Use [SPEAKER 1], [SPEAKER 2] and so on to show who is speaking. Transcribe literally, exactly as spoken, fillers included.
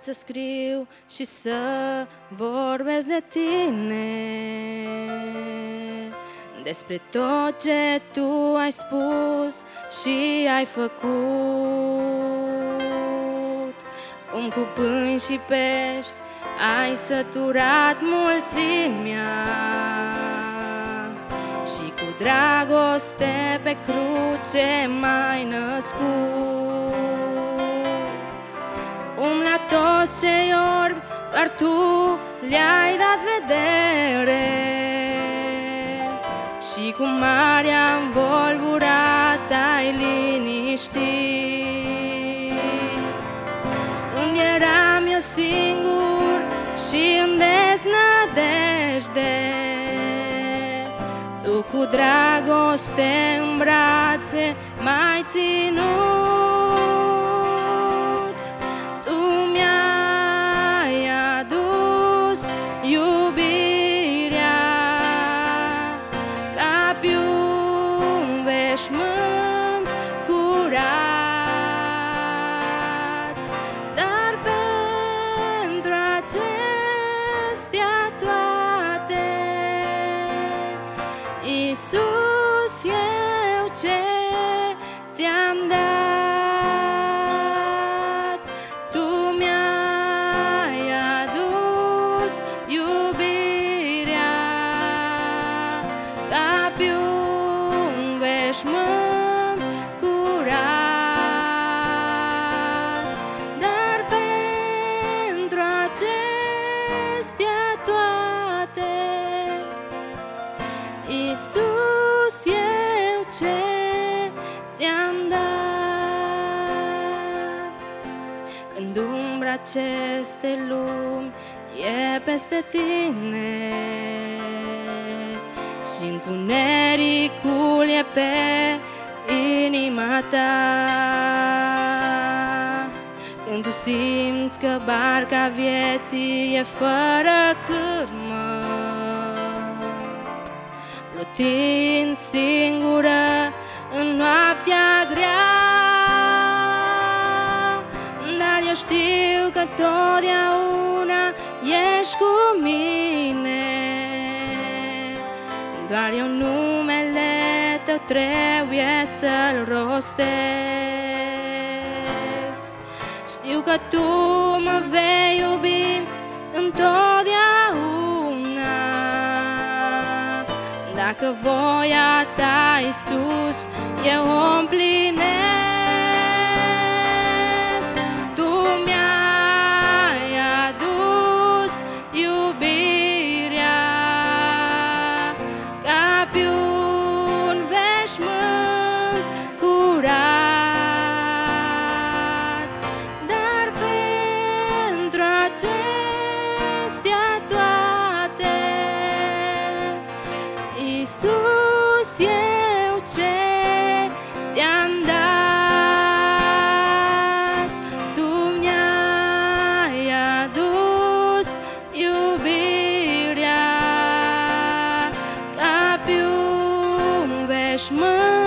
[SPEAKER 1] să scriu și să vorbesc de tine, despre tot ce tu ai spus și ai făcut, cum cu pâini și pești ai săturat mulțimea și cu dragoste pe cruce m-ai născut. Um la toți cei orbi, doar tu le-ai dat vedere și cu marea învolburat ai liniștit. Când eram eu singur și în deznădejde, tu cu dragoste în brațe m-ai ținut. Tu mi-ai adus iubirea ca pe un veșmânt curat, dar pentru acestea toate, Iisus, eu ce ți-am dat. Tu mi-ai adus iubirea ca pe un veșmânt curat, dar pentru acestea toate, Iisus, eu ce ți-am dat. Când umbra acestei lumi e peste tine și întunericul e pe inima ta, când tu simți că barca vieții e fără cârmă, plutind singură în noaptea grea, dar eu știu că totdeauna ești cu mine. Doar eu numele tău trebuie să-l rostesc. Știu că tu mă vei iubi întotdeauna, dacă voia ta, Iisus, eu o împlinesc. Tu mi-ai adus iubirea ca pe un veșmânt curat, dar pentru acestea toate, Iisus, eu ce ți-am dat. Tu mi-ai adus iubirea ca pe un veșmânt